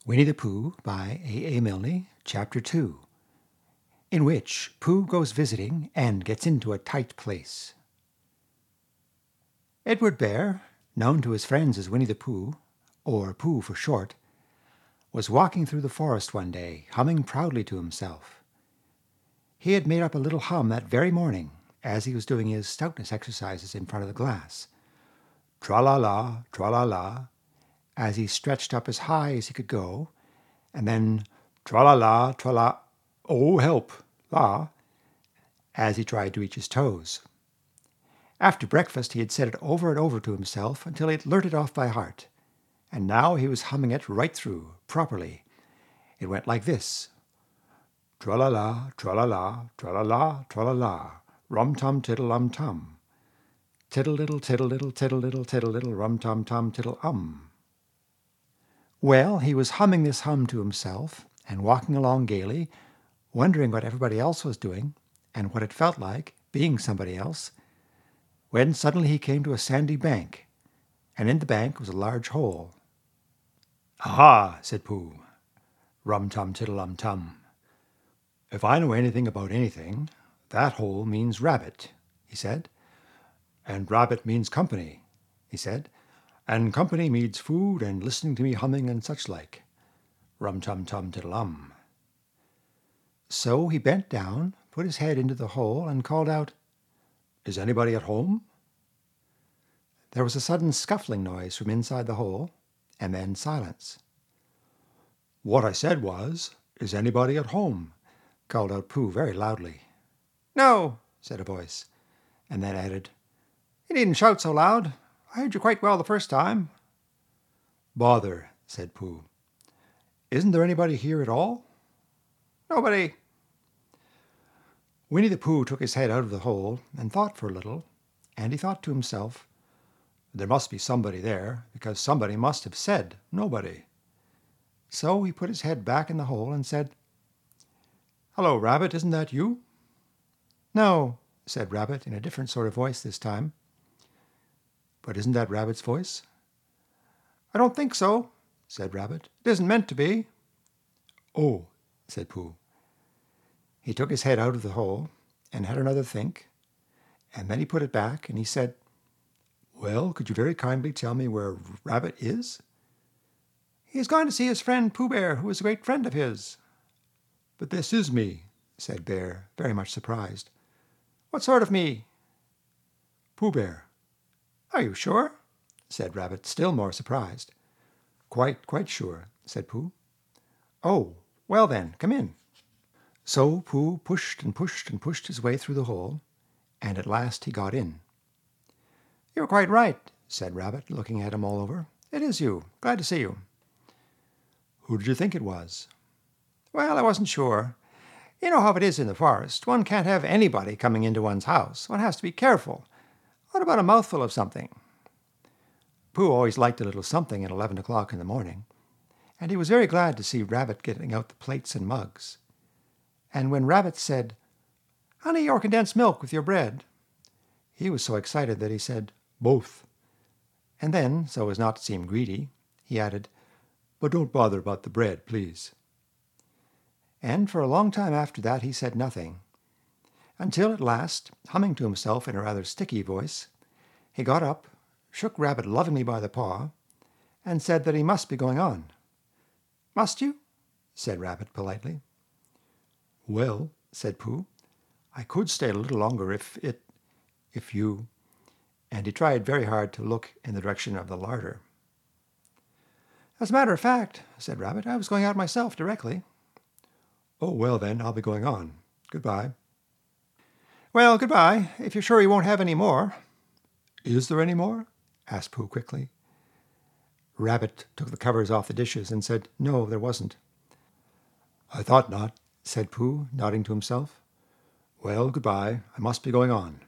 Winnie the Pooh by A. Milne, Chapter 2, in which Pooh goes visiting and gets into a tight place. Edward Bear, known to his friends as Winnie the Pooh, or Pooh for short, was walking through the forest one day, humming proudly to himself. He had made up a little hum that very morning, as he was doing his stoutness exercises in front of the glass. Tra-la-la, tra-la-la, as he stretched up as high as he could go, and then tra-la-la, tra-la, oh help, la, as he tried to reach his toes. After breakfast he had said it over and over to himself until he had learnt it off by heart, and now he was humming it right through, properly. It went like this: tra-la-la, tra-la-la, tra-la-la, tra-la-la, rum-tum-tiddle-um-tum, tiddle-diddle, tiddle-diddle, tiddle-diddle, tiddle-diddle, rum-tum-tum, tiddle-um. Well, he was humming this hum to himself and walking along gaily, wondering what everybody else was doing and what it felt like, being somebody else, when suddenly he came to a sandy bank, and in the bank was a large hole. "Aha!" said Pooh. "Rum-tum-tiddle-um-tum. If I know anything about anything, that hole means rabbit," he said. "And rabbit means company," he said. "And company means food and listening to me humming and such like. Rum-tum-tum-tiddle-um." So he bent down, put his head into the hole, and called out, "Is anybody at home?" There was a sudden scuffling noise from inside the hole, and then silence. "What I said was, 'Is anybody at home?'" called out Pooh very loudly. "No," said a voice, and then added, "You needn't shout so loud. I heard you quite well the first time." "Bother," said Pooh. "Isn't there anybody here at all?" "Nobody." Winnie the Pooh took his head out of the hole and thought for a little, and he thought to himself, "There must be somebody there, because somebody must have said nobody." So he put his head back in the hole and said, "Hello, Rabbit, isn't that you?" "No," said Rabbit in a different sort of voice this time. "But isn't that Rabbit's voice?" "I don't think so," said Rabbit. "It isn't meant to be." "Oh," said Pooh. He took his head out of the hole and had another think, and then he put it back and he said, "Well, could you very kindly tell me where Rabbit is?" "He is going to see his friend Pooh Bear, who is a great friend of his." "But this is me," said Bear, very much surprised. "What sort of me?" "Pooh Bear." "Are you sure?" said Rabbit, still more surprised. Quite sure," said Pooh. "Oh, well then, come in." So Pooh pushed and pushed and pushed his way through the hole, and at last he got in. "You were quite right," said Rabbit, looking at him all over. "It is you. Glad to see you." "Who did you think it was?" "Well, I wasn't sure. You know how it is in the forest. One can't have anybody coming into one's house. One has to be careful. What about a mouthful of something?" Pooh always liked a little something at 11 o'clock in the morning, and he was very glad to see Rabbit getting out the plates and mugs. And when Rabbit said, "Honey or condensed milk with your bread?" he was so excited that he said, "Both." And then, so as not to seem greedy, he added, "But don't bother about the bread, please." And for a long time after that he said nothing, until at last, humming to himself in a rather sticky voice, he got up, shook Rabbit lovingly by the paw, and said that he must be going on. "Must you?" said Rabbit politely. "Well," said Pooh, "I could stay a little longer if you—" and he tried very hard to look in the direction of the larder. "As a matter of fact," said Rabbit, "I was going out myself directly." "Oh, well then, I'll be going on. Goodbye." "Well, goodbye, if you're sure you won't have any more." "Is there any more?" asked Pooh quickly. Rabbit took the covers off the dishes and said no, there wasn't. "I thought not," said Pooh, nodding to himself. "Well, goodbye. I must be going on."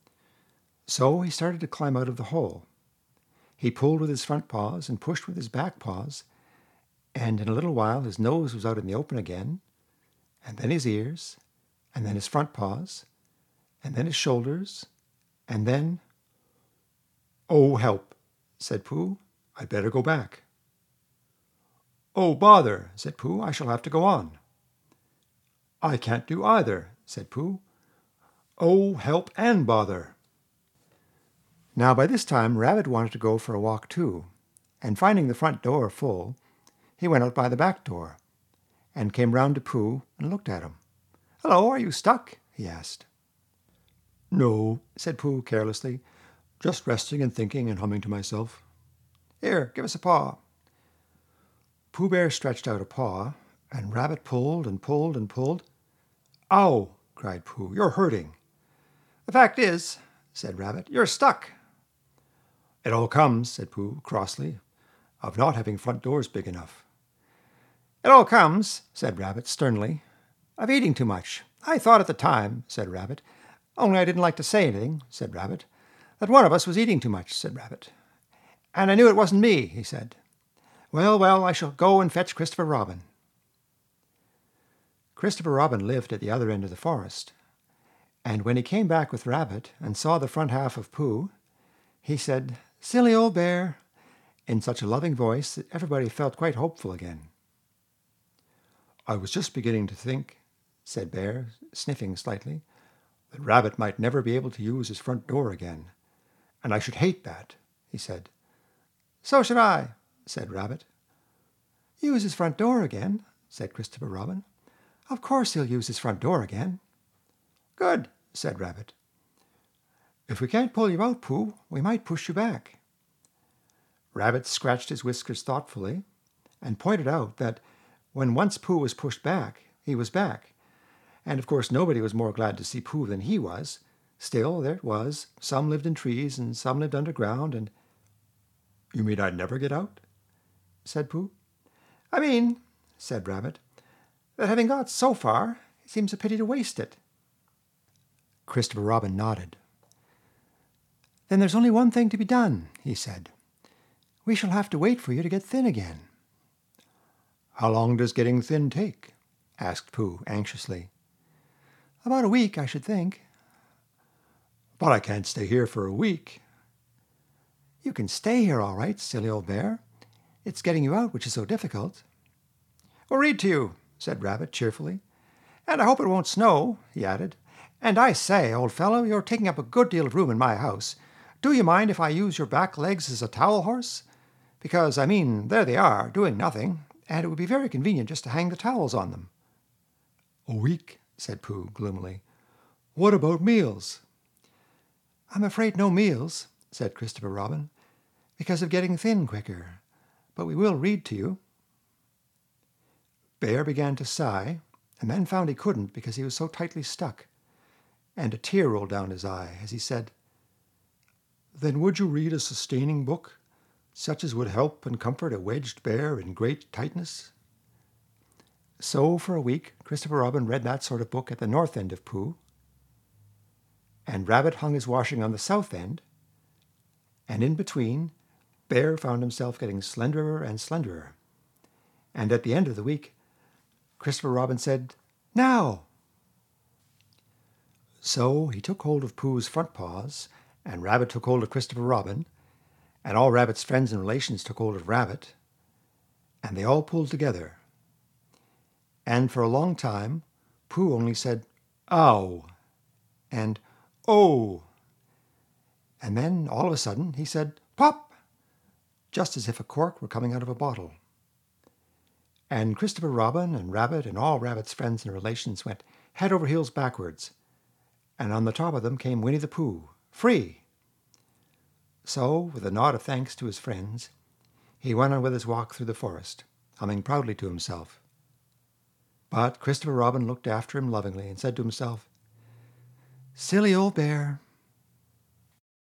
So he started to climb out of the hole. He pulled with his front paws and pushed with his back paws, and in a little while his nose was out in the open again, and then his ears, and then his front paws, and then his shoulders, and then— "Oh, help!" said Pooh. "I'd better go back." "Oh, bother," said Pooh, "I shall have to go on." "I can't do either," said Pooh. "Oh, help and bother." Now by this time Rabbit wanted to go for a walk too, and finding the front door full, he went out by the back door, and came round to Pooh and looked at him. "Hello, are you stuck?" he asked. "No," said Pooh carelessly, "just resting and thinking and humming to myself." "Here, give us a paw." Pooh Bear stretched out a paw, and Rabbit pulled and pulled and pulled. "Ow!" cried Pooh, "you're hurting." "The fact is," said Rabbit, "you're stuck." "It all comes," said Pooh crossly, "of not having front doors big enough." "It all comes," said Rabbit sternly, "of eating too much. I thought at the time," said Rabbit, "only I didn't like to say anything," said Rabbit, "that one of us was eating too much," said Rabbit. "And I knew it wasn't me," he said. "Well, well, I shall go and fetch Christopher Robin." Christopher Robin lived at the other end of the forest, and when he came back with Rabbit and saw the front half of Pooh, he said, "Silly old bear," in such a loving voice that everybody felt quite hopeful again. "I was just beginning to think," said Bear, sniffing slightly, "that Rabbit might never be able to use his front door again, and I should hate that," he said. "So should I," said Rabbit. "Use his front door again?" said Christopher Robin. "Of course he'll use his front door again." "Good," said Rabbit. "If we can't pull you out, Pooh, we might push you back." Rabbit scratched his whiskers thoughtfully and pointed out that when once Pooh was pushed back, he was back, and of course nobody was more glad to see Pooh than he was. Still, there it was. Some lived in trees and some lived underground, and... "You mean I'd never get out?" said Pooh. "I mean," said Rabbit, "that having got so far, it seems a pity to waste it." Christopher Robin nodded. "Then there's only one thing to be done," he said. "We shall have to wait for you to get thin again." "How long does getting thin take?" asked Pooh anxiously. "About a week, I should think." "But I can't stay here for a week." "You can stay here all right, silly old bear. It's getting you out which is so difficult." "We'll read to you," said Rabbit cheerfully. "And I hope it won't snow," he added. "And I say, old fellow, you're taking up a good deal of room in my house. Do you mind if I use your back legs as a towel horse? Because, I mean, there they are, doing nothing, and it would be very convenient just to hang the towels on them." "A week," said Pooh gloomily. "What about meals?" "I'm afraid no meals," said Christopher Robin, "because of getting thin quicker. But we will read to you." Bear began to sigh, and then found he couldn't because he was so tightly stuck, and a tear rolled down his eye as he said, "Then would you read a sustaining book, such as would help and comfort a wedged bear in great tightness?" So for a week Christopher Robin read that sort of book at the north end of Pooh, and Rabbit hung his washing on the south end, and in between Bear found himself getting slenderer and slenderer, and at the end of the week Christopher Robin said, "Now!" So he took hold of Pooh's front paws, and Rabbit took hold of Christopher Robin, and all Rabbit's friends and relations took hold of Rabbit, and they all pulled together. And for a long time Pooh only said, "Ow!" and "Oh!" And then, all of a sudden, he said, "Pop!" just as if a cork were coming out of a bottle. And Christopher Robin and Rabbit and all Rabbit's friends and relations went head over heels backwards, and on the top of them came Winnie the Pooh, free. So, with a nod of thanks to his friends, he went on with his walk through the forest, humming proudly to himself. But Christopher Robin looked after him lovingly and said to himself, "Silly old bear,